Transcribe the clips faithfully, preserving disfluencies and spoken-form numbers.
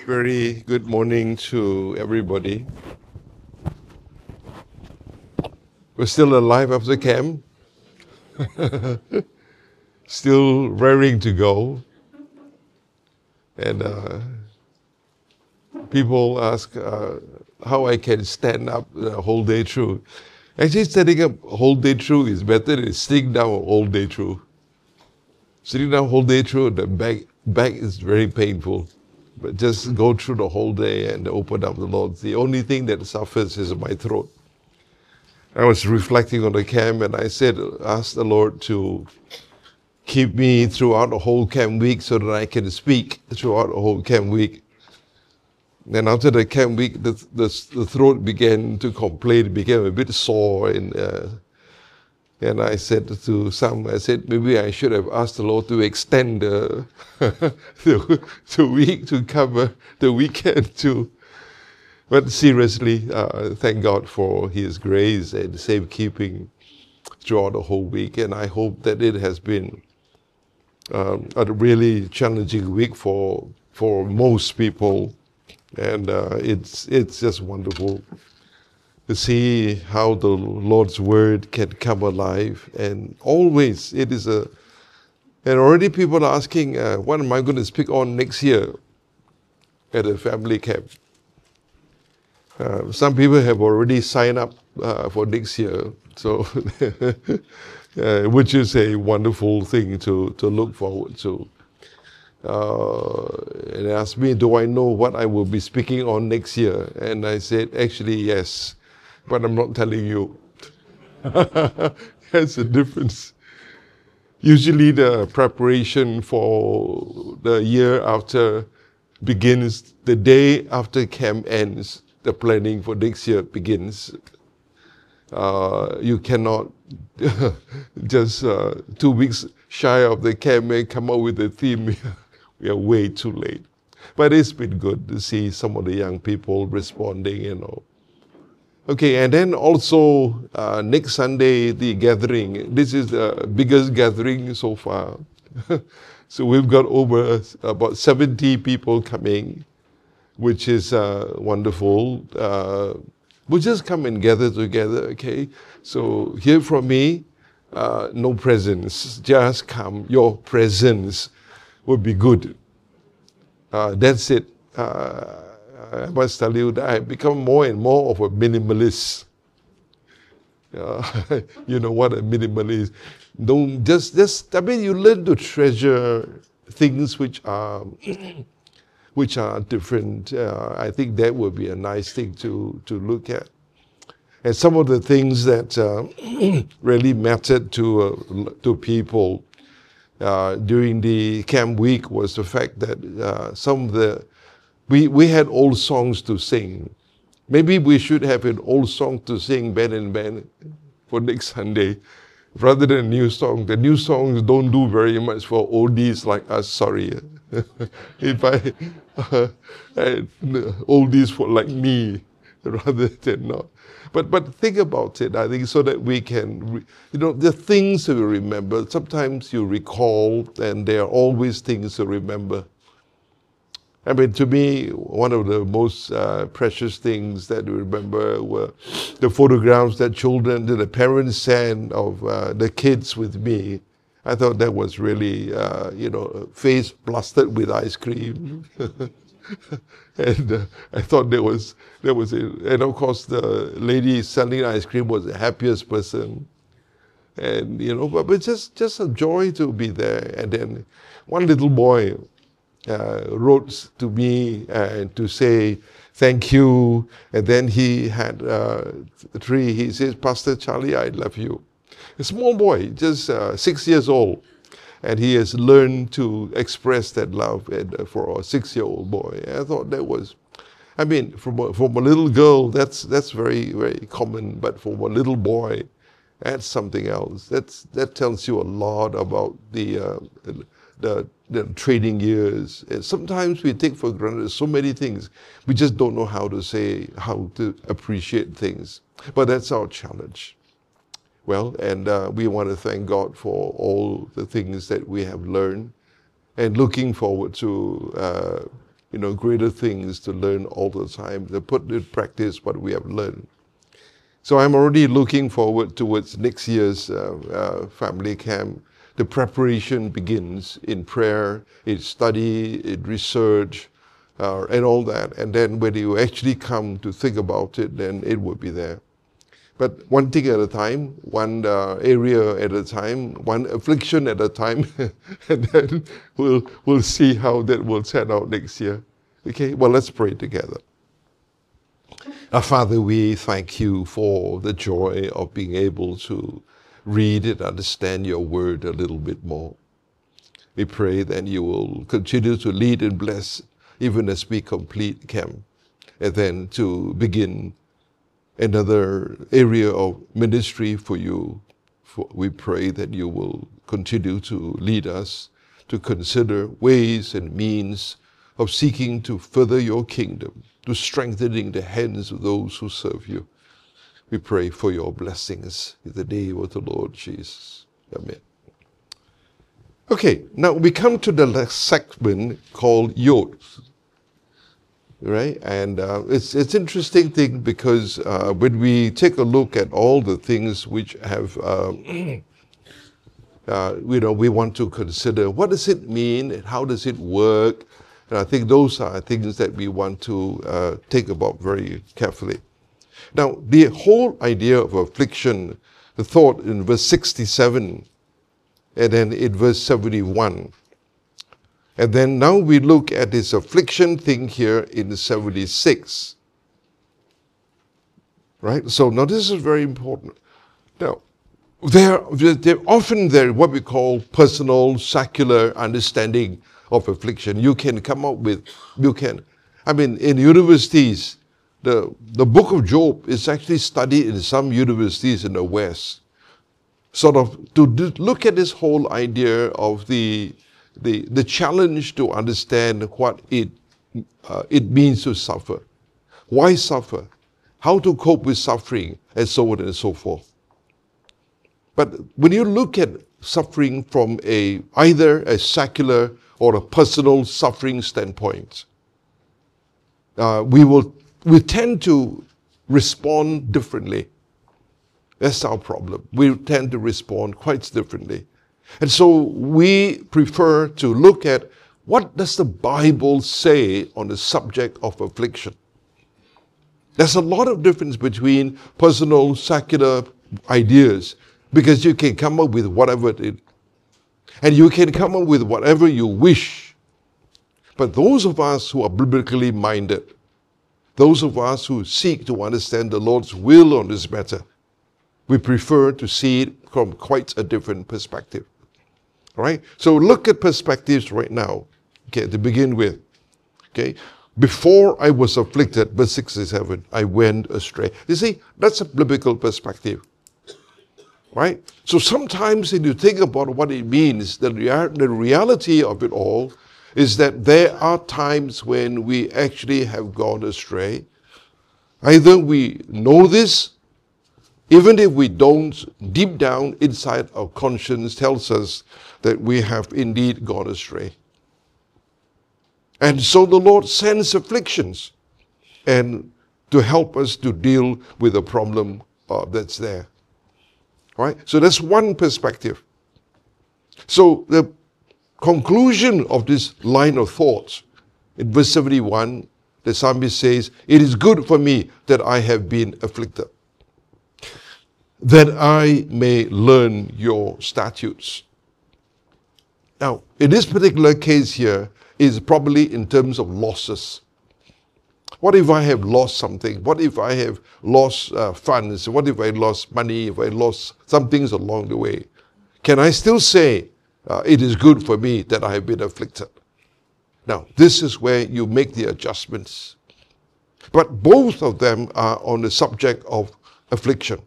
Very good morning to everybody. We're still alive after camp, still raring to go. And uh, people ask uh, how I can stand up the whole day through. Actually, standing up whole day through is better than sitting down whole day through. Sitting down whole day through, the back, back is very painful. But just go through the whole day and open up the Lord. The only thing that suffers is my throat. I was reflecting on the camp and I said, ask the Lord to keep me throughout the whole camp week so that I can speak throughout the whole camp week. Then after the camp week, the, the, the throat began to complain, it became a bit sore. And, uh, and I said to some, I said, maybe I should have asked the Lord to extend the, the, the week to cover the weekend too. But seriously, uh, thank God for His grace and safekeeping throughout the whole week. And I hope that it has been um, a really challenging week for for most people. And uh, it's it's just wonderful to see how the Lord's Word can come alive. And always it is a, and already people are asking, uh, what am I going to speak on next year at a family camp? Uh, some people have already signed up uh, for next year, so uh, which is a wonderful thing to, to look forward to. Uh, and they asked me, do I know what I will be speaking on next year? And I said, actually, yes, but I'm not telling you. That's the difference. Usually the preparation for the year after begins the day after camp ends. The planning for next year begins. Uh, you cannot just uh, two weeks shy of the camp and come up with a theme. We are way too late. But it's been good to see some of the young people responding, you know. Okay, and then also uh, next Sunday, the gathering. This is the biggest gathering so far. So we've got over about seventy people coming, which is uh, wonderful. Uh, we'll just come and gather together, okay? So hear from me, uh, no presents, just come. Your presence would be good. Uh, that's it. Uh, I must tell you that I've become more and more of a minimalist. Uh, you know what a minimalist. Don't just, just, I mean, you learn to treasure things which are which are different. Uh, I think that would be a nice thing to, to look at. And some of the things that uh, really mattered to, uh, to people uh, during the camp week was the fact that uh, some of the, we, we had old songs to sing. Maybe we should have an old song to sing, Ben and Ben, for next Sunday, rather than a new song. The new songs don't do very much for oldies like us, sorry. If I, uh, I oldies for like me, rather than not. But but think about it, I think, so that we can, re, you know, the things to remember. Sometimes you recall, and there are always things to remember. I mean, to me, one of the most uh, precious things that we remember were the photographs that children, that the parents sent of uh, the kids with me. I thought that was really, uh, you know, face plastered with ice cream. And uh, I thought there was, there was, a, and of course the lady selling ice cream was the happiest person. And, you know, but, but just, just a joy to be there. And then one little boy uh, wrote to me and to say thank you. And then he had uh, three, he says, Pastor Charlie, I love you. A small boy, just uh, six years old. And he has learned to express that love and, uh, for a six-year-old boy. I thought that was, I mean, from a, from a little girl, that's that's very, very common. But for a little boy, that's something else. That's that tells you a lot about the uh, the, the training years. And sometimes we take for granted so many things. We just don't know how to say, how to appreciate things. But that's our challenge. Well, and uh, we want to thank God for all the things that we have learned, and looking forward to uh, you know, greater things to learn all the time, to put in practice what we have learned. So I'm already looking forward towards next year's uh, uh, family camp. The preparation begins in prayer, in study, in research, uh, and all that. And then when you actually come to think about it, then it will be there. But one thing at a time, one uh, area at a time, one affliction at a time, and then we'll, we'll see how that will turn out next year. Okay, well, let's pray together. Our Father, we thank you for the joy of being able to read and understand your word a little bit more. We pray that you will continue to lead and bless even as we complete camp, and then to begin another area of ministry for you. For we pray that you will continue to lead us to consider ways and means of seeking to further your kingdom, to strengthening the hands of those who serve you. We pray for your blessings in the name of the Lord Jesus. Amen. Okay, now we come to the last segment called Yokes. Right? And uh, it's it's interesting thing because uh, when we take a look at all the things which have, uh, uh, you know, we want to consider, what does it mean and how does it work? And I think those are things that we want to uh, think about very carefully. Now, the whole idea of affliction, the thought in verse sixty-seven, and then in verse seventy-one. And then now we look at this affliction thing here in seventy-six. Right? So now this is very important. Now, there, there often there what we call personal, secular understanding of affliction. You can come up with, you can, I mean, in universities, the, the book of Job is actually studied in some universities in the West. Sort of to do, look at this whole idea of the The, the challenge to understand what it, uh, it means to suffer. Why suffer? How to cope with suffering, and so on and so forth. But when you look at suffering from a, either a secular or a personal suffering standpoint, uh, we will we tend to respond differently. That's our problem. We tend to respond quite differently. And so we prefer to look at what does the Bible say on the subject of affliction. There's a lot of difference between personal, secular ideas because you can come up with whatever it is. And you can come up with whatever you wish. But those of us who are biblically minded, those of us who seek to understand the Lord's will on this matter, we prefer to see it from quite a different perspective. All right? So look at perspectives right now, okay, to begin with. Okay? Before I was afflicted, verse sixty-seven, I went astray. You see, that's a biblical perspective. Right? So sometimes when you think about what it means, the, rea- the reality of it all is that there are times when we actually have gone astray. Either we know this, even if we don't, deep down inside our conscience tells us that we have indeed gone astray. And so the Lord sends afflictions and to help us to deal with the problem uh, that's there. All right? So that's one perspective. So the conclusion of this line of thought in verse seventy-one, the psalmist says, "It is good for me that I have been afflicted, that I may learn your statutes." Now, in this particular case here, is probably in terms of losses. What if I have lost something? What if I have lost uh, funds? What if I lost money? If I lost some things along the way? Can I still say, uh, it is good for me that I have been afflicted? Now, this is where you make the adjustments. But both of them are on the subject of affliction.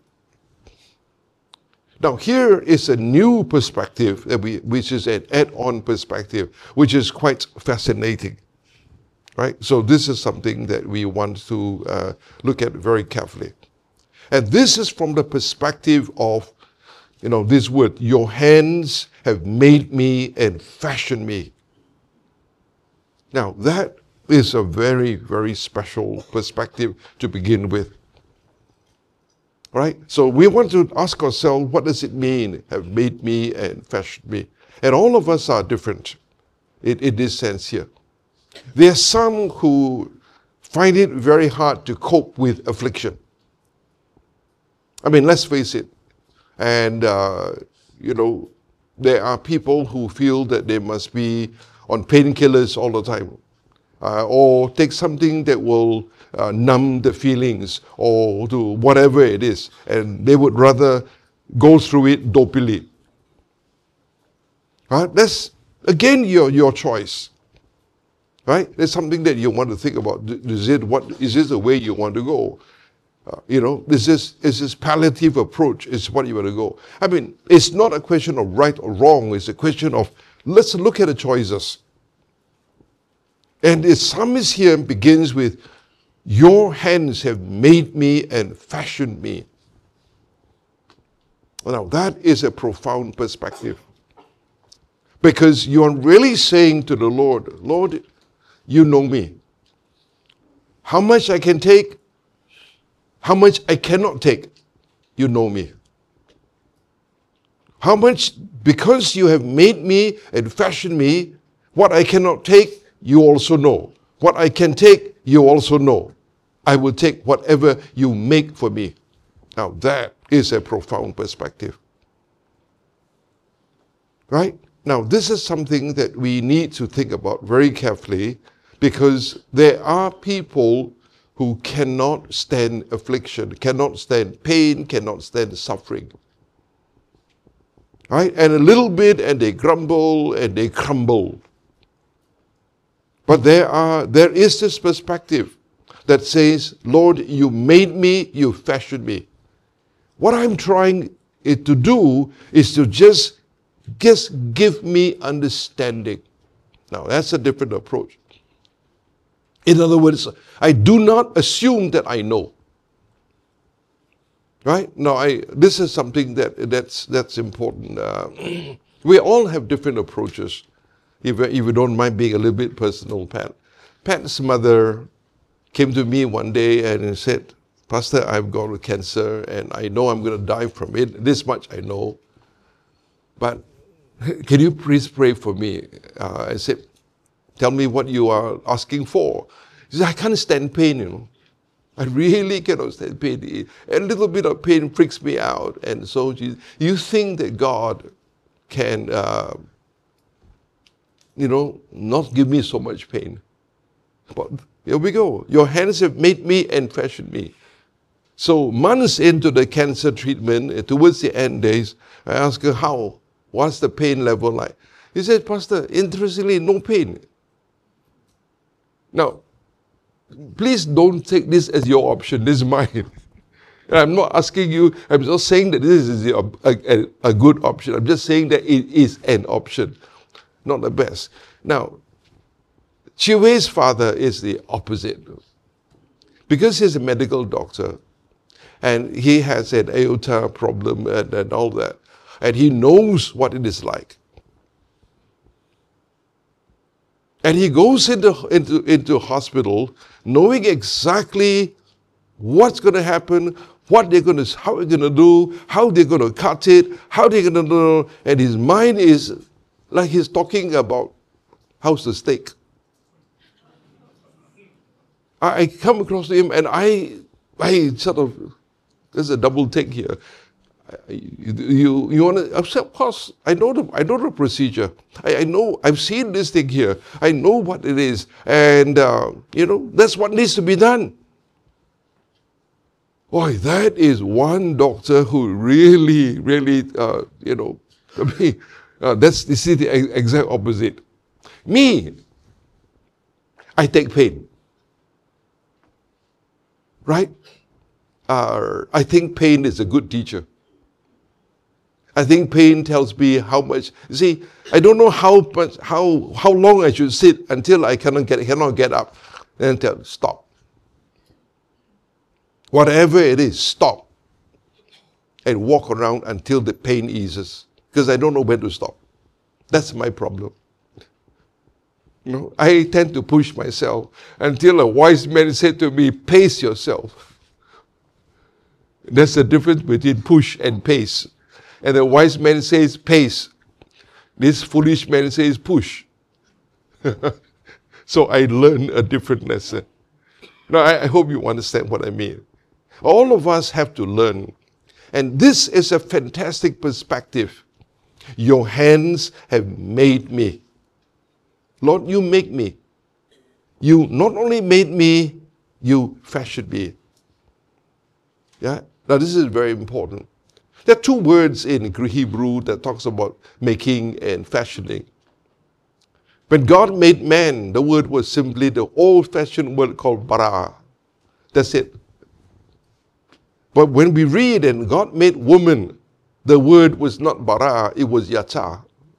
Now, here is a new perspective, that we, which is an add-on perspective, which is quite fascinating. Right? So this is something that we want to uh, look at very carefully. And this is from the perspective of, you know, this word, your hands have made me and fashioned me. Now, that is a very, very special perspective to begin with. Right? So we want to ask ourselves, what does it mean, have made me and fashioned me? And all of us are different in, in this sense here. There are some who find it very hard to cope with affliction. I mean, let's face it. And, uh, you know, there are people who feel that they must be on painkillers all the time. Uh, or take something that will uh, numb the feelings or do whatever it is. And they would rather go through it dopily. Right? That's, again, your, your choice. Right? That's something that you want to think about. Is it what is this the way you want to go? Uh, you know, is this is this palliative approach is what you want to go? I mean, it's not a question of right or wrong. It's a question of let's look at the choices. And the psalmist here begins with, "Your hands have made me and fashioned me." Now that is a profound perspective, because you are really saying to the Lord, "Lord, you know me. How much I can take, how much I cannot take, you know me. How much, because you have made me and fashioned me, what I cannot take, you also know. What I can take, you also know. I will take whatever you make for me." Now that is a profound perspective. Right? Now this is something that we need to think about very carefully, because there are people who cannot stand affliction, cannot stand pain, cannot stand suffering. Right? And a little bit and they grumble and they crumble. But there are there is this perspective that says, "Lord, you made me, you fashioned me. What I'm trying it to do is to just, just give me understanding." Now that's a different approach. In other words, I do not assume that I know. Right? Now, I, this is something that that's that's important. Uh, we all have different approaches. If, if you don't mind being a little bit personal, Pat. Pat's mother came to me one day and said, "Pastor, I've got cancer and I know I'm going to die from it. This much I know. But can you please pray for me?" Uh, I said, "Tell me what you are asking for." He said, "I can't stand pain, you know. I really cannot stand pain. A little bit of pain freaks me out." And so you think that God can, uh, you know, not give me so much pain. But here we go. "Your hands have made me and fashioned me." So months into the cancer treatment, towards the end days, I asked her, "How? What's the pain level like?" He said, "Pastor, interestingly, no pain." Now, please don't take this as your option. This is mine. I'm not asking you, I'm just saying that this is a, a, a good option. I'm just saying that it is an option, not the best. Now, Chiwe's father is the opposite. Because he's a medical doctor, and he has an aorta problem and, and all that, and he knows what it is like. And he goes into, into, into hospital knowing exactly what's going to happen, what they're going to, how they're going to do, how they're going to cut it, how they're going to do, and his mind is like he's talking about how's the steak. I, I come across to him and I, I sort of, there's a double take here. You, you, you want to, of course, I know the, I know the procedure. I, I know, I've seen this thing here. I know what it is. And, uh, you know, that's what needs to be done. Boy, that is one doctor who really, really, uh, you know, I mean, uh, that's this is the exact opposite. Me, I take pain. Right? Uh, I think pain is a good teacher. I think pain tells me how much. You see, I don't know how much, how how long I should sit until I cannot get cannot get up, and tell stop. Whatever it is, stop, and walk around until the pain eases. Because I don't know when to stop. That's my problem. You know, I tend to push myself until a wise man said to me, pace yourself. There's a difference between push and pace. And the wise man says pace. This foolish man says push. So I learned a different lesson. Now, I, I hope you understand what I mean. All of us have to learn. And this is a fantastic perspective. Your hands have made me. Lord, you make me. You not only made me, you fashioned me. Yeah? Now this is very important. There are two words in Hebrew that talks about making and fashioning. When God made man, the word was simply the old-fashioned word called bara. That's it. But when we read and God made woman, the word was not bara, it was yacha.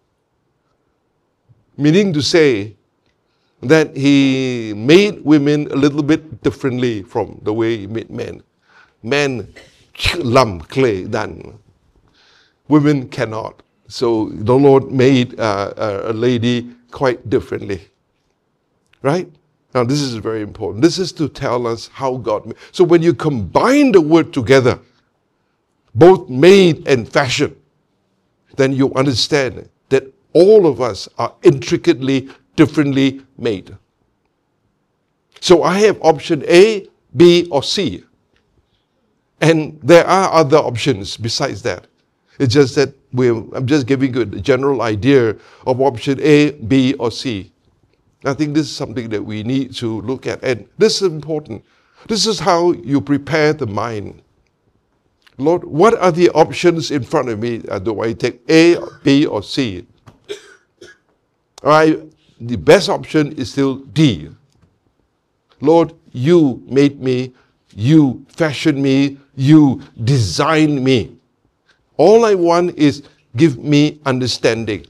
Meaning to say that he made women a little bit differently from the way he made men. Men, lam, clay, done. Women cannot. So the Lord made uh, a lady quite differently. Right? Now this is very important. This is to tell us how God made. So when you combine the word together, both made and fashioned, then you understand that all of us are intricately, differently made. So I have option A, B, or C. And there are other options besides that. It's just that we're, I'm just giving you a general idea of option A, B, or C. I think this is something that we need to look at. And this is important. This is how you prepare the mind. Lord, what are the options in front of me? Uh, do I take A, B, or C? All right, the best option is still D. Lord, you made me, you fashioned me, you designed me. All I want is give me understanding.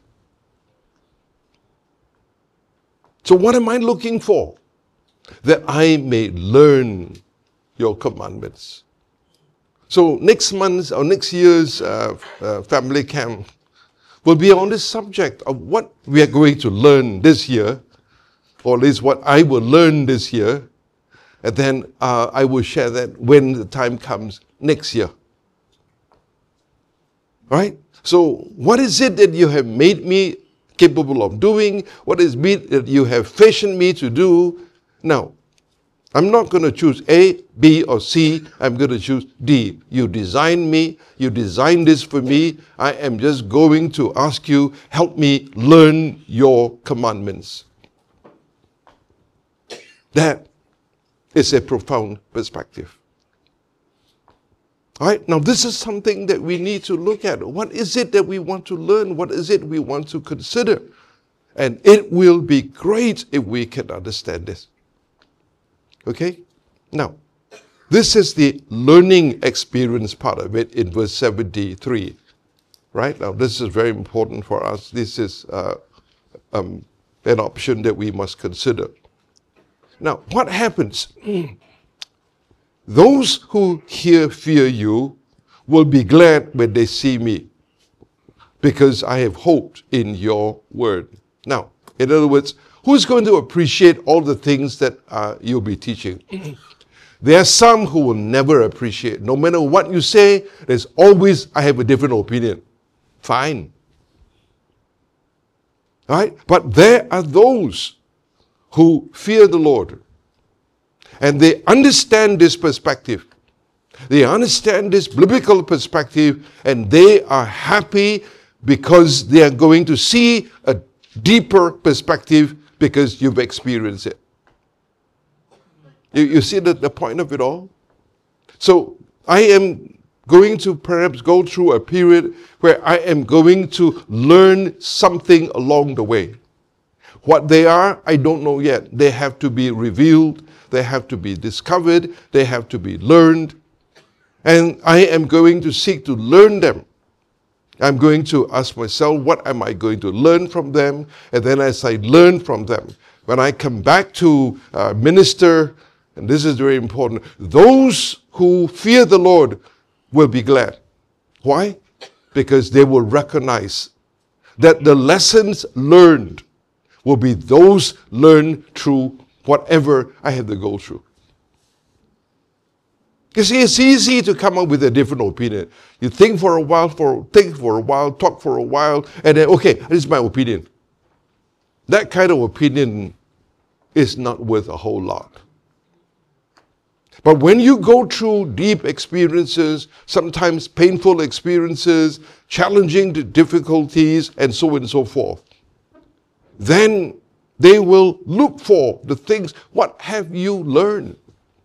So what am I looking for? That I may learn your commandments. So next month's or next year's uh, uh, family camp will be on this subject of what we are going to learn this year, or at least what I will learn this year, and then uh, I will share that when the time comes next year. Right? So what is it that you have made me capable of doing? What is it that you have fashioned me to do? Now, I'm not going to choose A, B, or C. I'm going to choose D. You designed me. You designed this for me. I am just going to ask you, help me learn your commandments. That is a profound perspective. All right, now this is something that we need to look at. What is it that we want to learn? What is it we want to consider? And it will be great if we can understand this. Okay? Now, this is the learning experience part of it in verse seventy-three. Right? Now, this is very important for us. This is uh, um, an option that we must consider. Now, what happens? Those who here fear you will be glad when they see me, because I have hoped in your word. Now, in other words, who's going to appreciate all the things that uh, you'll be teaching? There are some who will never appreciate. No matter what you say, there's always, I have a different opinion. Fine. All right? But there are those who fear the Lord. And they understand this perspective. They understand this biblical perspective, and they are happy because they are going to see a deeper perspective because you've experienced it. You, you see the, the point of it all? So I am going to perhaps go through a period where I am going to learn something along the way. What they are, I don't know yet. They have to be revealed. They have to be discovered. They have to be learned. And I am going to seek to learn them. I'm going to ask myself, what am I going to learn from them? And then as I learn from them, when I come back to uh, minister, and this is very important, those who fear the Lord will be glad. Why? Because they will recognize that the lessons learned will be those learned through whatever I have to go through. You see, it's easy to come up with a different opinion. You think for a while, for think for a while, talk for a while, and then, okay, this is my opinion. That kind of opinion is not worth a whole lot. But when you go through deep experiences, sometimes painful experiences, challenging difficulties, and so on and so forth, then they will look for the things, what have you learned?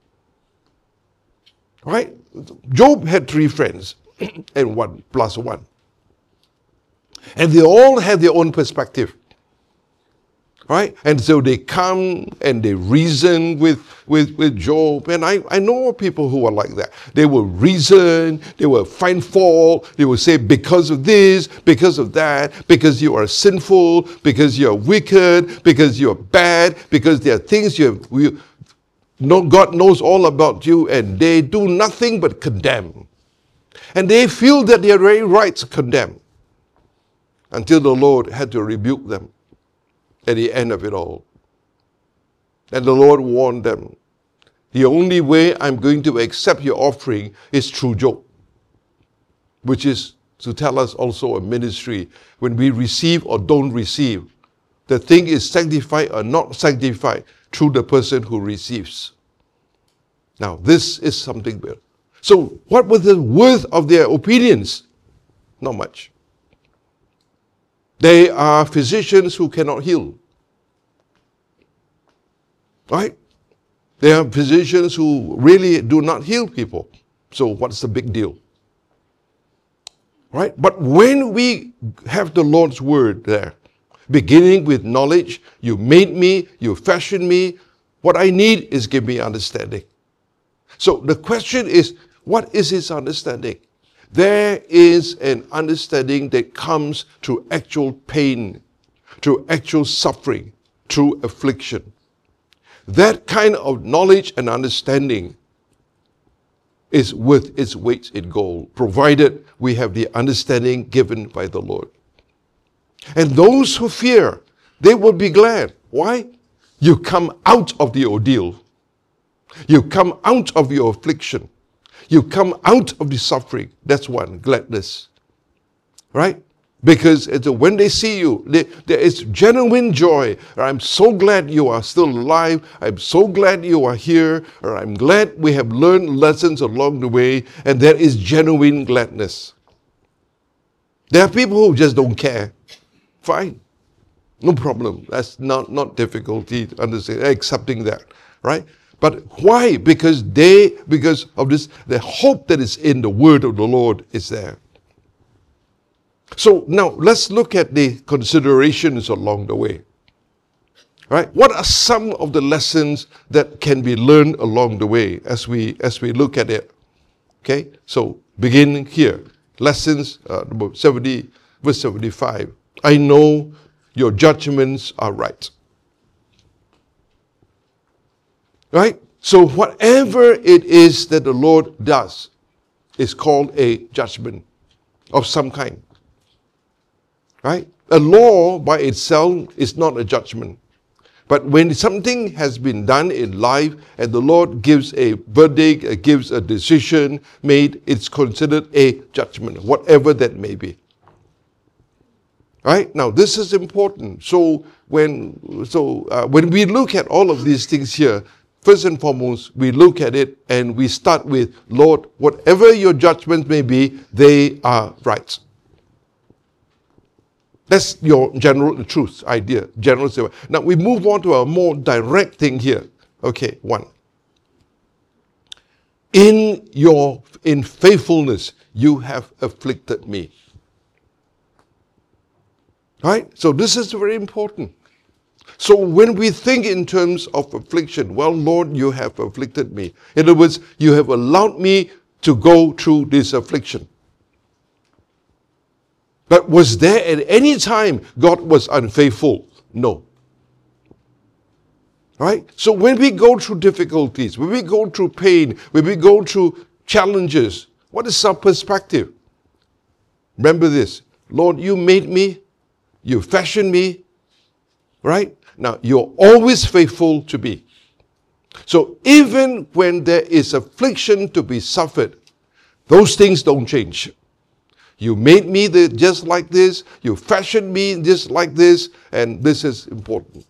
Right? Job had three friends, and one plus one. And they all had their own perspective. Right? And so they come and they reason with, with, with Job. And I, I know people who are like that. They will reason, they will find fault, they will say because of this, because of that, because you are sinful, because you are wicked, because you are bad, because there are things you have, you, no, God knows all about you, and they do nothing but condemn. And they feel that they are very right to condemn. Until the Lord had to rebuke them at the end of it all. And the Lord warned them, the only way I'm going to accept your offering is through Job, which is to tell us also a ministry. When we receive or don't receive, the thing is sanctified or not sanctified through the person who receives. Now, this is something weird. So, what was the worth of their opinions? Not much. They are physicians who cannot heal. Right? They are physicians who really do not heal people. So what's the big deal? Right? But when we have the Lord's word there, beginning with knowledge, you made me, you fashioned me, what I need is give me understanding. So the question is, what is his understanding? There is an understanding that comes through actual pain, through actual suffering, through affliction. That kind of knowledge and understanding is worth its weight in gold, provided we have the understanding given by the Lord. And those who fear, they will be glad. Why? You come out of the ordeal. You come out of your affliction. You come out of the suffering. That's one, gladness. Right? Because it's a, when they see you, they, there is genuine joy. I'm so glad you are still alive. I'm so glad you are here. Or I'm glad we have learned lessons along the way. And there is genuine gladness. There are people who just don't care. Fine. No problem. That's not, not difficulty to understand, accepting that. Right? But why? Because they, because of this, the hope that is in the word of the Lord is there. So now let's look at the considerations along the way. Right? What are some of the lessons that can be learned along the way as we as we look at it? Okay. So beginning here, lessons uh, seventy, verse seventy-five. I know your judgments are right. Right? So whatever it is that the Lord does is called a judgment of some kind. Right? A law by itself is not a judgment. But when something has been done in life and the Lord gives a verdict, uh, gives a decision made, it's considered a judgment, whatever that may be. Right? Now, this is important. So when, so, uh, when we look at all of these things here, first and foremost, we look at it and we start with, Lord, whatever your judgments may be, they are right. That's your general truth, idea, general. Now we move on to a more direct thing here. Okay, one. In your, in faithfulness, you have afflicted me. Right? So this is very important. So when we think in terms of affliction, well, Lord, you have afflicted me. In other words, you have allowed me to go through this affliction. But was there at any time God was unfaithful? No. Right? So when we go through difficulties, when we go through pain, when we go through challenges, what is our perspective? Remember this, Lord, you made me, you fashioned me, Right? Now, you're always faithful to me. So even when there is affliction to be suffered, those things don't change. You made me the, just like this, you fashioned me just like this, and this is important.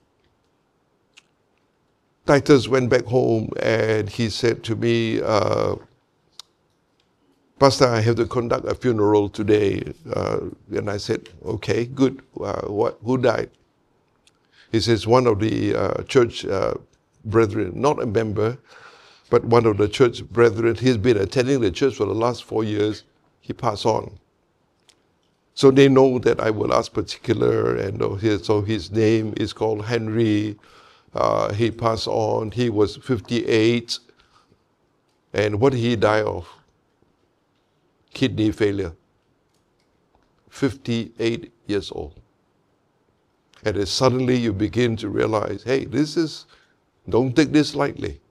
Titus went back home and he said to me, uh, Pastor, I have to conduct a funeral today. Uh, and I said, okay, good. Uh, what? Who died? He says, one of the uh, church uh, brethren, not a member, but one of the church brethren, he's been attending the church for the last four years, he passed on. So they know that I will ask particular, and so his name is called Henry. Uh, he passed on, he was fifty-eight. And what did he die of? Kidney failure. fifty-eight years old. And then suddenly you begin to realize, hey, this is, don't take this lightly.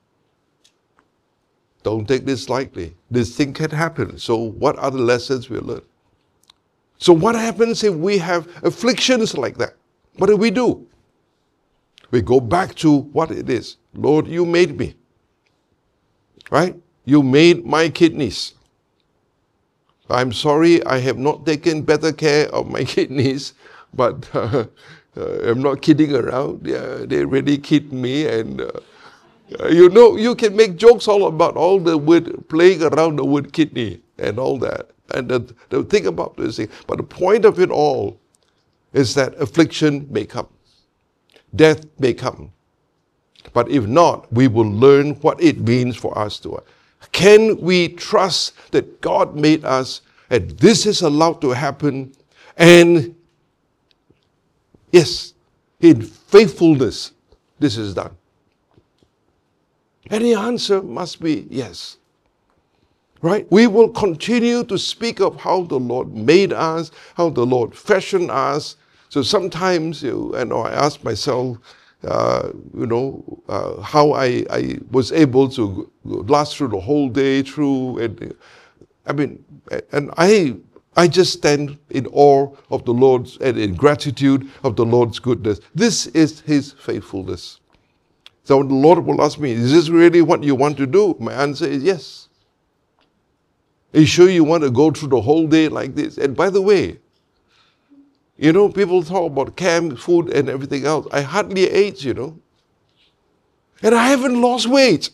Don't take this lightly. This thing can happen. So what are the lessons we learn? So what happens if we have afflictions like that? What do we do? We go back to what it is. Lord, you made me. Right? You made my kidneys. I'm sorry I have not taken better care of my kidneys, but uh, uh, I'm not kidding around. Yeah, they really kid me, and uh, uh, you know, you can make jokes all about all the word, playing around the word kidney and all that. And the, the thing about this thing, but the point of it all is that affliction may come. Death may come. But if not, we will learn what it means for us to. Can we trust that God made us and this is allowed to happen? And yes, in faithfulness, this is done. And the answer must be yes. Right? We will continue to speak of how the Lord made us, how the Lord fashioned us. So sometimes, you know, I ask myself, uh, you know, uh, how I, I was able to last through the whole day through. And I mean, and I I just stand in awe of the Lord's and in gratitude of the Lord's goodness. This is His faithfulness. So the Lord will ask me, is this really what you want to do? My answer is yes. Are you sure you want to go through the whole day like this? And by the way, you know, people talk about camp, food and everything else. I hardly ate, you know. And I haven't lost weight.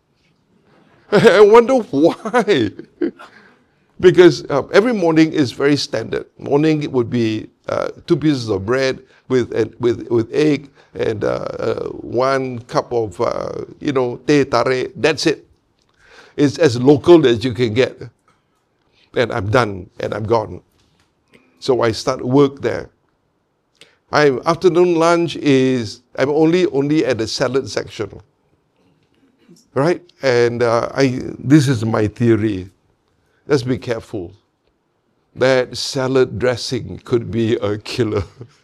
I wonder why. Because uh, every morning is very standard. Morning it would be uh, two pieces of bread with uh, with with egg and uh, uh, one cup of, uh, you know, teh tarik. That's it. It's as local as you can get. And I'm done and I'm gone. So I start work there. I afternoon lunch is, I'm only only at the salad section. Right? And uh, I this is my theory. Let's be careful. That salad dressing could be a killer.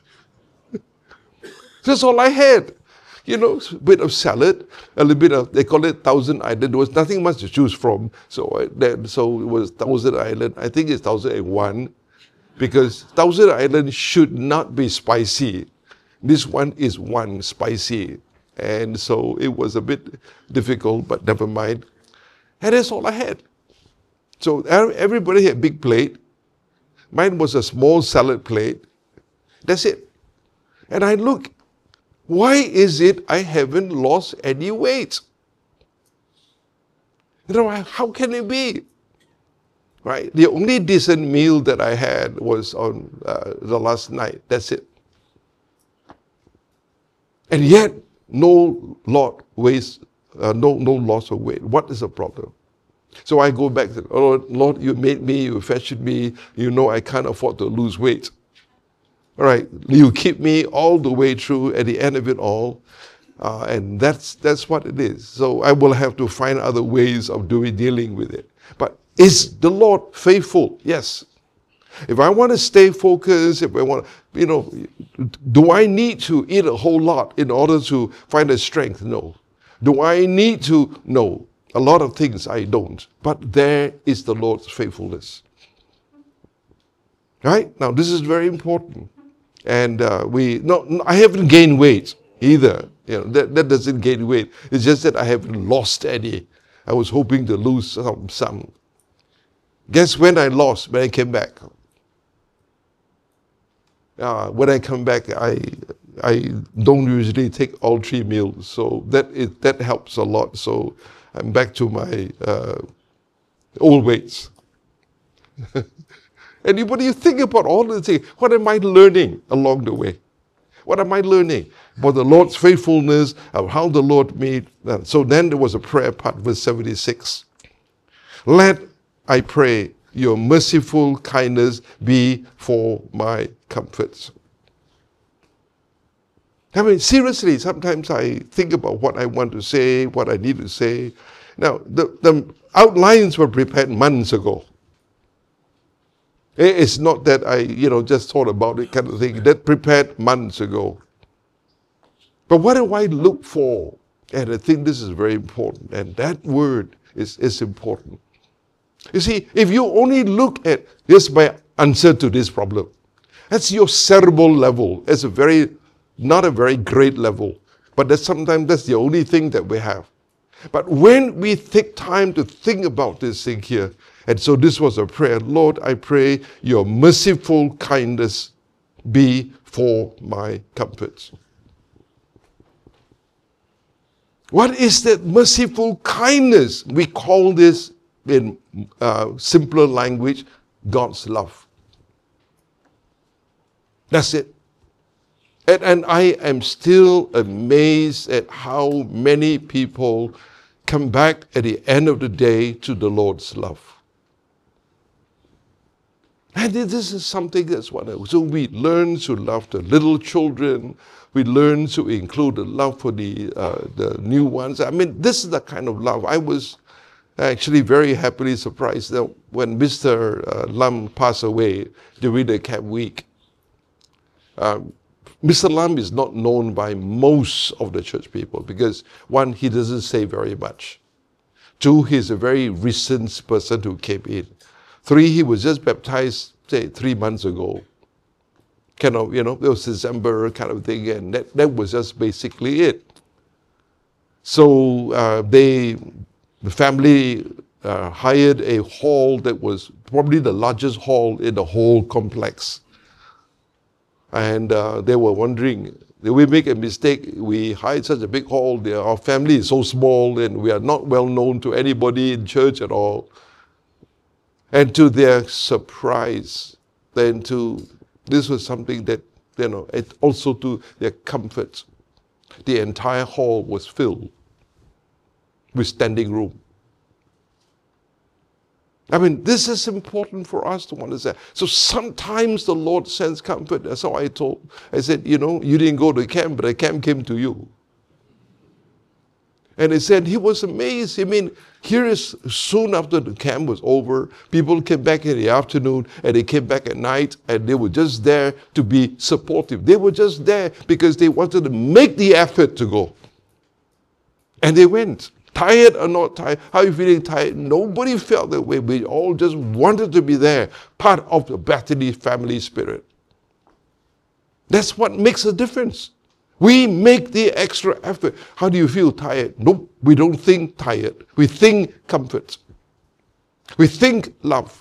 That's all I had. You know, a bit of salad, a little bit of, they call it Thousand Island. There was nothing much to choose from. So, I, that, so it was Thousand Island. I think it's Thousand and One. Because Thousand Island should not be spicy. This one is one spicy. And so it was a bit difficult, but never mind. And that's all I had. So everybody had a big plate. Mine was a small salad plate. That's it. And I look, why is it I haven't lost any weight? You know, how can it be? Right? The only decent meal that I had was on uh, the last night. That's it. And yet, no lot waste, uh, no no loss of weight. What is the problem? So I go back to, oh Lord, you made me, you fashioned me. You know I can't afford to lose weight. All right, you keep me all the way through at the end of it all. Uh, and that's that's what it is. So I will have to find other ways of doing dealing with it. But is the Lord faithful? Yes. If I want to stay focused, if I want to, you know, do I need to eat a whole lot in order to find a strength? No. Do I need to? No. A lot of things I don't. But there is the Lord's faithfulness. Right? Now this is very important. And uh, we, no, I haven't gained weight either. You know, that, that doesn't gain weight. It's just that I haven't lost any. I was hoping to lose some. some. Guess when I lost? When I came back. Uh, when I come back, I I don't usually take all three meals, so that is, that helps a lot. So I'm back to my uh, old weights. And what do you think about all the things? What am I learning along the way? What am I learning about the Lord's faithfulness, of how the Lord made? Uh, so then there was a prayer part, verse seventy-six. Let, I pray, your merciful kindness be for my comforts. I mean, seriously, sometimes I think about what I want to say, what I need to say. Now, the, the outlines were prepared months ago. It's not that I, you know, just thought about it kind of thing. That prepared months ago. But what do I look for? And I think this is very important. And that word is, is important. You see, if you only look at this my answer to this problem, that's your cerebral level. It's a very, not a very great level. But that's sometimes that's the only thing that we have. But when we take time to think about this thing here, and so this was a prayer, Lord, I pray your merciful kindness be for my comforts. What is that merciful kindness? We call this in uh, simpler language, God's love. That's it. And, and I am still amazed at how many people come back at the end of the day to the Lord's love. And this is something that's wonderful. So we learn to love the little children. We learn to include the love for the uh, the new ones. I mean, this is the kind of love. I was actually very happily surprised that when Mister Uh, Lam passed away during the camp week, um, Mister Lam is not known by most of the church people because, one, he doesn't say very much. Two, he's a very recent person who came in. Three, he was just baptized, say, three months ago. Kind of, you know, it was December kind of thing, and that, that was just basically it. So uh, they, the family uh, hired a hall that was probably the largest hall in the whole complex. And uh, they were wondering, did we make a mistake? We hired such a big hall, our family is so small, and we are not well known to anybody in church at all. And to their surprise, then to, this was something that, you know, it also to their comfort, the entire hall was filled with standing room. I mean, this is important for us to understand. So sometimes the Lord sends comfort. That's how I told, I said, you know, you didn't go to camp, but the camp came to you. And he said he was amazed. I mean, here is soon after the camp was over, people came back in the afternoon and they came back at night and they were just there to be supportive. They were just there because they wanted to make the effort to go. And they went. Tired or not tired? How are you feeling tired? Nobody felt that way. We all just wanted to be there, part of the Bethany family spirit. That's what makes a difference. We make the extra effort. How do you feel? Tired? Nope, we don't think tired. We think comfort. We think love.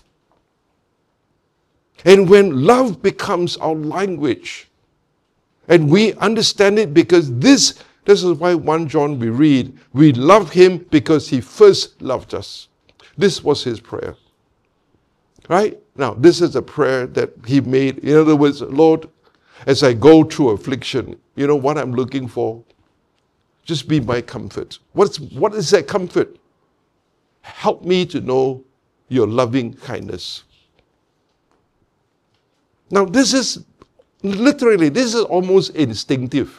And when love becomes our language, and we understand it because this, this is why First John we read, we love him because he first loved us. This was his prayer. Right? Now, this is a prayer that he made. In other words, Lord, as I go through affliction, you know what I'm looking for? Just be my comfort. What's, what is that comfort? Help me to know your loving kindness. Now this is, literally, this is almost instinctive.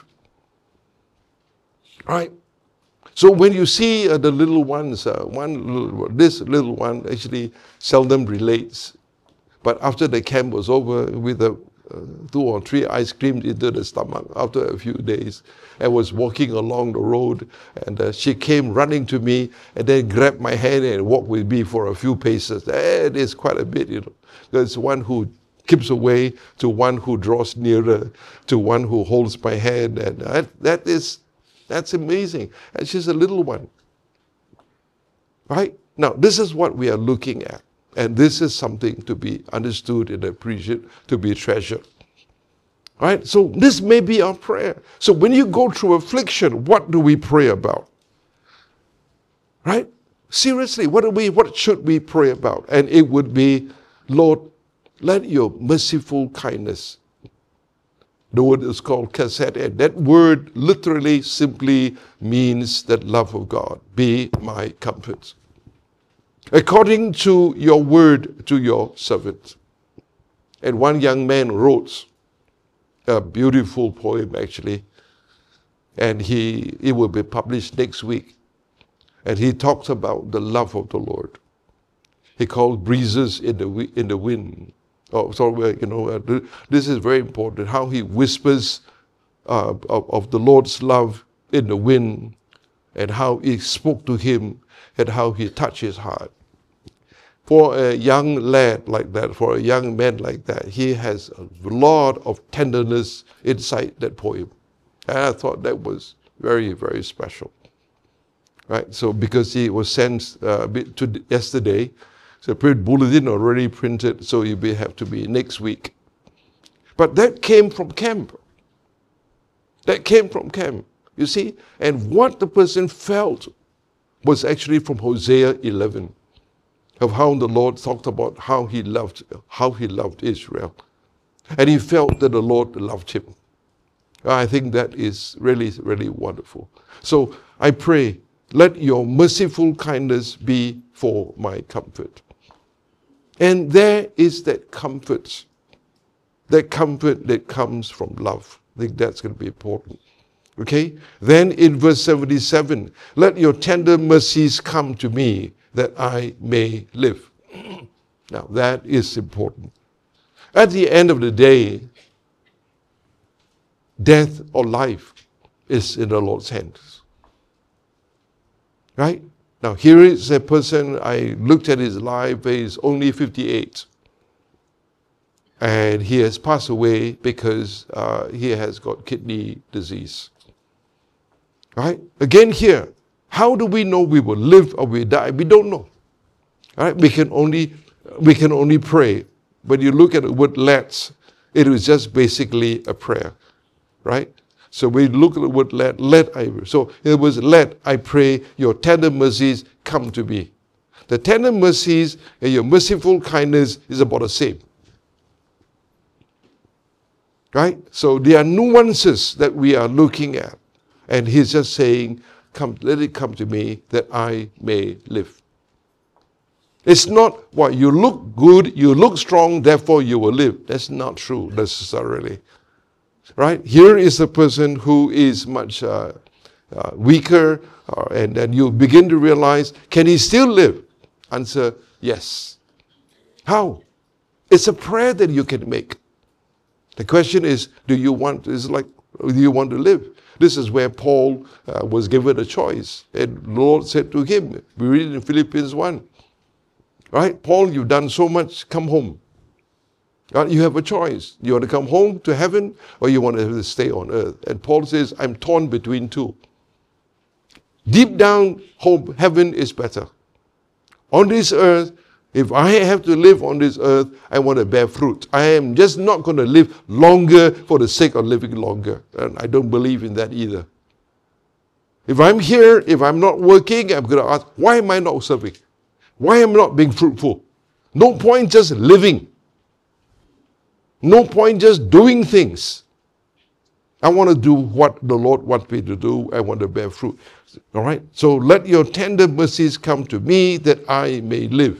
Right? So when you see uh, the little ones, uh, one little, this little one actually seldom relates. But after the camp was over, with a Uh, two or three ice creams into the stomach after a few days, and was walking along the road, and uh, she came running to me and then grabbed my hand and walked with me for a few paces. It is quite a bit, you know. There's one who keeps away to one who draws nearer, to one who holds my hand. And that, that is, that's amazing. And she's a little one. Right? Now, this is what we are looking at. And this is something to be understood and appreciated, to be treasured. Right? So this may be our prayer. So when you go through affliction, what do we pray about? Right? Seriously, what do we, what should we pray about? And it would be, Lord, let your merciful kindness, the word is called chesed, and that word literally simply means that love of God, be my comfort. According to your word to your servant. And one young man wrote a beautiful poem actually, and he it will be published next week. And he talks about the love of the Lord. He called breezes in the in the wind. Oh, sorry, you know, uh, this is very important. How he whispers uh, of, of the Lord's love in the wind, and how he spoke to him, and how he touched his heart. For a young lad like that, for a young man like that, he has a lot of tenderness inside that poem. And I thought that was very, very special. Right? So because he was sent uh, to yesterday, so print bulletin already printed, so it will have to be next week. But that came from camp. That came from camp, you see? And what the person felt was actually from Hosea eleven. Of how the Lord talked about how he loved, how he loved Israel. And he felt that the Lord loved him. I think that is really, really wonderful. So I pray, let your merciful kindness be for my comfort. And there is that comfort, that comfort that comes from love. I think that's going to be important. Okay? Then in verse seventy-seven, let your tender mercies come to me, that I may live. Now that is important. At the end of the day, death or life is in the Lord's hands. Right? Now here is a person, I looked at his life, he is only fifty-eight. And he has passed away because uh, he has got kidney disease. Right? Again here, how do we know we will live or we die? We don't know. All right? We can only we can only pray. When you look at the word let, it was just basically a prayer. Right? So we look at the word let, let I so it was let I pray your tender mercies come to me. The tender mercies and your merciful kindness is about the same. Right? So there are nuances that we are looking at. And he's just saying, come, let it come to me that I may live. It's not what you look good, you look strong, therefore you will live. That's not true necessarily. Right? Here is a person who is much uh, uh, weaker, uh, and then you begin to realize, can he still live? Answer, yes. How? It's a prayer that you can make. The question is, do you want, is like, do you want to live? This is where Paul uh, was given a choice. And the Lord said to him, we read in Philippians one, right? Paul, you've done so much, come home. Right? You have a choice. You want to come home to heaven or you want to stay on earth? And Paul says, I'm torn between two. Deep down, home, heaven is better. On this earth, if I have to live on this earth, I want to bear fruit. I am just not going to live longer for the sake of living longer. And I don't believe in that either. If I'm here, if I'm not working, I'm going to ask, why am I not serving? Why am I not being fruitful? No point just living. No point just doing things. I want to do what the Lord wants me to do. I want to bear fruit. All right? So let your tender mercies come to me that I may live.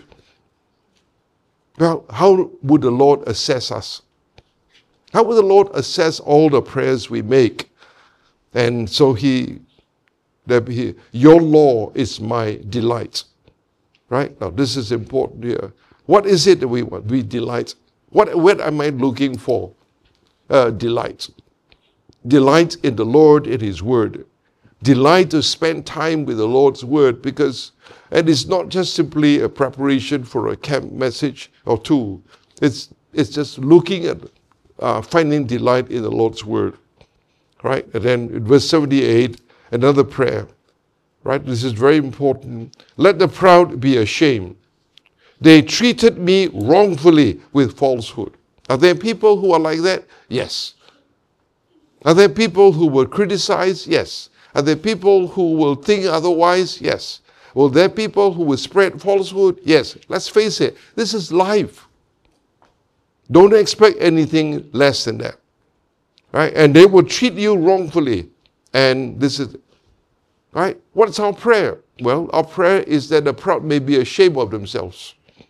Well, how would the Lord assess us? How would the Lord assess all the prayers we make? And so he, that he, your law is my delight. Right? Now this is important here. What is it that we want? We delight. What, what am I looking for? Uh, delight. Delight in the Lord, in His Word. Delight to spend time with the Lord's Word, because and it's not just simply a preparation for a camp message or two. It's It's just looking at, uh, finding delight in the Lord's word. Right? And then in verse seventy-eight, another prayer. Right? This is very important. Let the proud be ashamed. They treated me wrongfully with falsehood. Are there people who are like that? Yes. Are there people who will criticize? Yes. Are there people who will think otherwise? Yes. Will there people who will spread falsehood? Yes. Let's face it, this is life. Don't expect anything less than that. Right? And they will treat you wrongfully. And this is, right? What's our prayer? Well, our prayer is that the proud may be ashamed of themselves.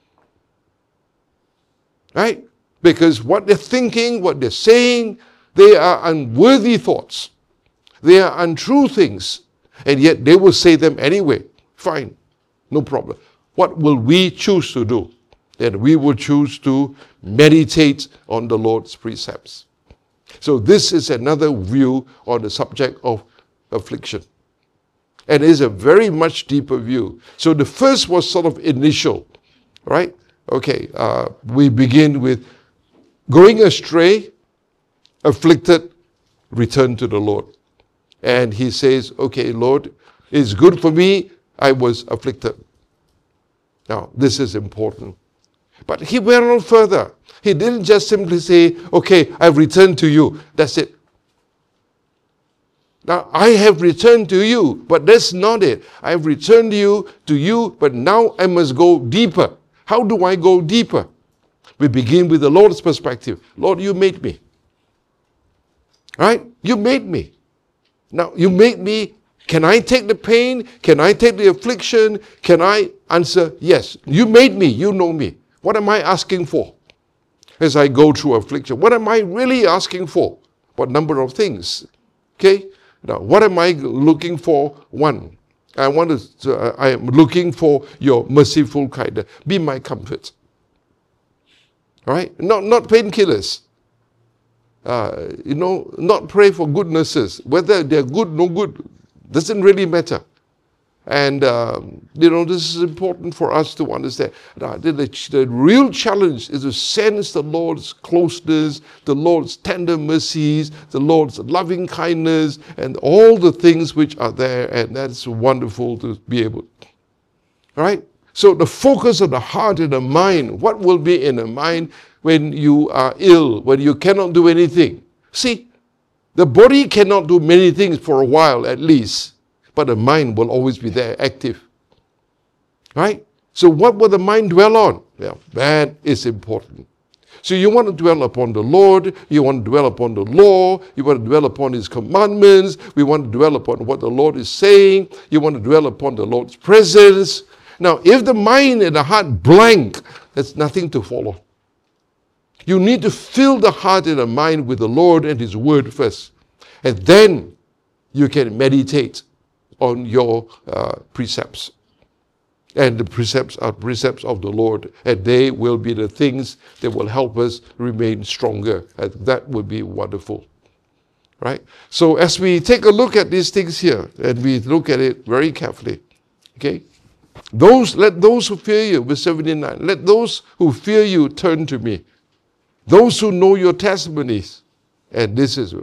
Right? Because what they're thinking, what they're saying, they are unworthy thoughts. They are untrue things. And yet they will say them anyway. Fine. No problem. What will we choose to do? Then we will choose to meditate on the Lord's precepts. So this is another view on the subject of affliction. And it is a very much deeper view. So the first was sort of initial, right? Okay, uh, we begin with going astray, afflicted, return to the Lord. And he says, okay, Lord, it's good for me, I was afflicted. Now, this is important. But he went on further. He didn't just simply say, okay, I've returned to you. That's it. Now, I have returned to you, but that's not it. I've returned you to you, but now I must go deeper. How do I go deeper? We begin with the Lord's perspective. Lord, you made me. Right? You made me. Now, you made me. Can I take the pain? Can I take the affliction? Can I answer? Yes. You made me. You know me. What am I asking for as I go through affliction? What am I really asking for? What number of things? Okay? Now, what am I looking for? One, I want to, uh, I am looking for your merciful kindness. Be my comfort. All right? Not, not painkillers. Uh, you know, not pray for good nurses. Whether they're good, no good, doesn't really matter. And, um, you know, this is important for us to understand. Uh, the, the, the real challenge is to sense the Lord's closeness, the Lord's tender mercies, the Lord's loving kindness, and all the things which are there. And that's wonderful to be able. All right? So the focus of the heart and the mind, what will be in the mind when you are ill, when you cannot do anything? See, the body cannot do many things for a while at least. But the mind will always be there, active. Right? So what will the mind dwell on? Well, that is important. So you want to dwell upon the Lord, you want to dwell upon the law, you want to dwell upon His commandments, we want to dwell upon what the Lord is saying, you want to dwell upon the Lord's presence. Now, if the mind and the heart blank, there's nothing to follow. You need to fill the heart and the mind with the Lord and His word first. And then you can meditate on your uh, precepts. And the precepts are precepts of the Lord, and they will be the things that will help us remain stronger. And that would be wonderful. Right? So as we take a look at these things here, and we look at it very carefully, okay? Those, let those who fear you, verse seventy-nine, let those who fear you turn to me. Those who know your testimonies. And this is,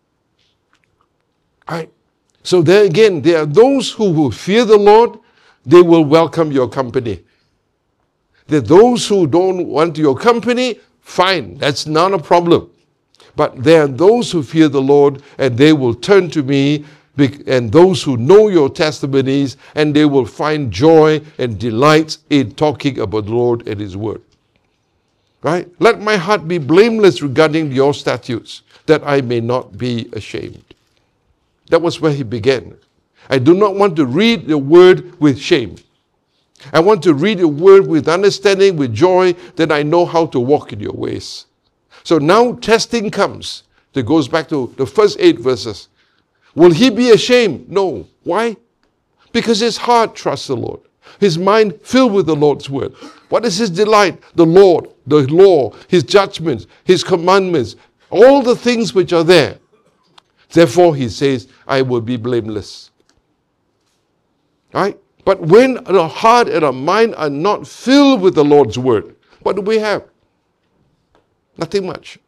right? So there again, there are those who will fear the Lord, they will welcome your company. There are those who don't want your company, fine, that's not a problem. But there are those who fear the Lord, and they will turn to me, and those who know your testimonies, and they will find joy and delight in talking about the Lord and His word. Right? Let my heart be blameless regarding your statutes, that I may not be ashamed. That was where he began. I do not want to read the word with shame. I want to read the word with understanding, with joy, that I know how to walk in your ways. So now testing comes. That goes back to the first eight verses. Will he be ashamed? No. Why? Because his heart trusts the Lord. His mind filled with the Lord's word. What is his delight? The Lord, the law, his judgments, his commandments, all the things which are there. Therefore, he says, I will be blameless. Right? But when the heart and our mind are not filled with the Lord's word, what do we have? Nothing much.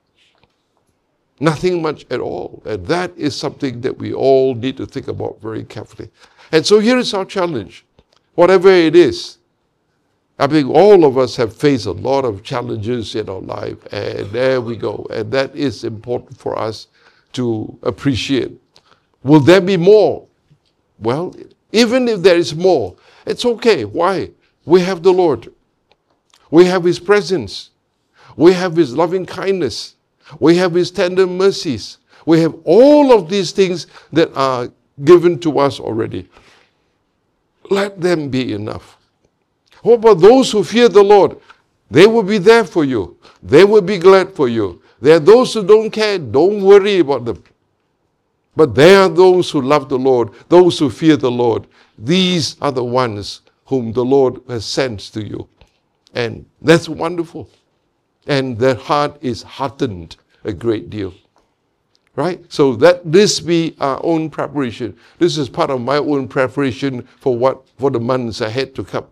Nothing much at all. And that is something that we all need to think about very carefully. And so here is our challenge. Whatever it is, I think all of us have faced a lot of challenges in our life, and there we go. And that is important for us to appreciate. Will there be more? Well, even if there is more, it's okay. Why? We have the Lord. We have His presence. We have His loving kindness. We have His tender mercies. We have all of these things that are given to us already. Let them be enough. What about those who fear the Lord? They will be there for you. They will be glad for you. There are those who don't care. Don't worry about them. But there are those who love the Lord, those who fear the Lord. These are the ones whom the Lord has sent to you. And that's wonderful. And their heart is heartened a great deal. Right? So that this be our own preparation. This is part of my own preparation for what for the months ahead to come.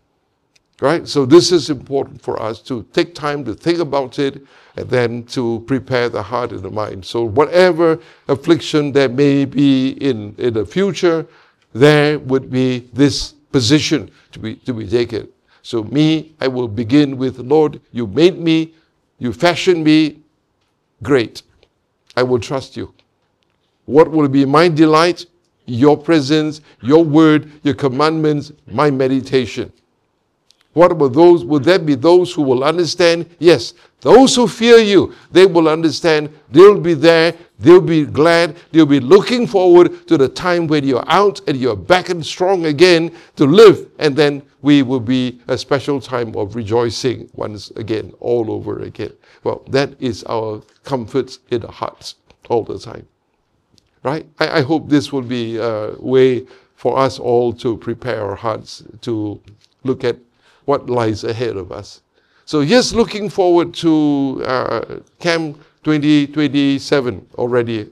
Right? So this is important for us to take time to think about it and then to prepare the heart and the mind. So whatever affliction there may be in, in the future, there would be this position to be to be taken. So me, I will begin with, Lord, you made me, you fashioned me, great. I will trust you. What will be my delight? Your presence, your word, your commandments, my meditation. What about those? Will there be those who will understand? Yes, those who fear you, they will understand. They'll be there. They'll be glad. They'll be looking forward to the time when you're out and you're back and strong again to live. And then we will be a special time of rejoicing once again, all over again. Well, that is our comfort in the hearts all the time. Right? I, I hope this will be a way for us all to prepare our hearts to look at what lies ahead of us. So yes, looking forward to uh, Camp twenty twenty-seven already.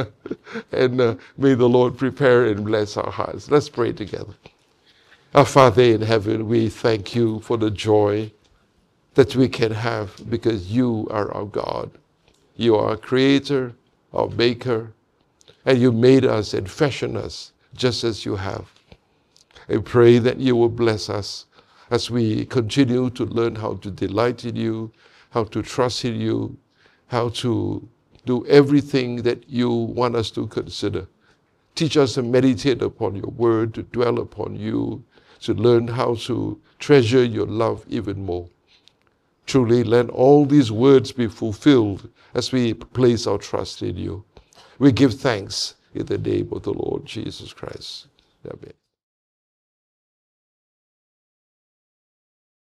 and uh, may the Lord prepare and bless our hearts. Let's pray together. Our Father in heaven, we thank you for the joy that we can have because you are our God. You are our creator, our maker, and you made us and fashioned us just as you have. I pray that you will bless us as we continue to learn how to delight in you, how to trust in you, how to do everything that you want us to consider. Teach us to meditate upon your word, to dwell upon you, to learn how to treasure your love even more. Truly, let all these words be fulfilled as we place our trust in you. We give thanks in the name of the Lord Jesus Christ. Amen.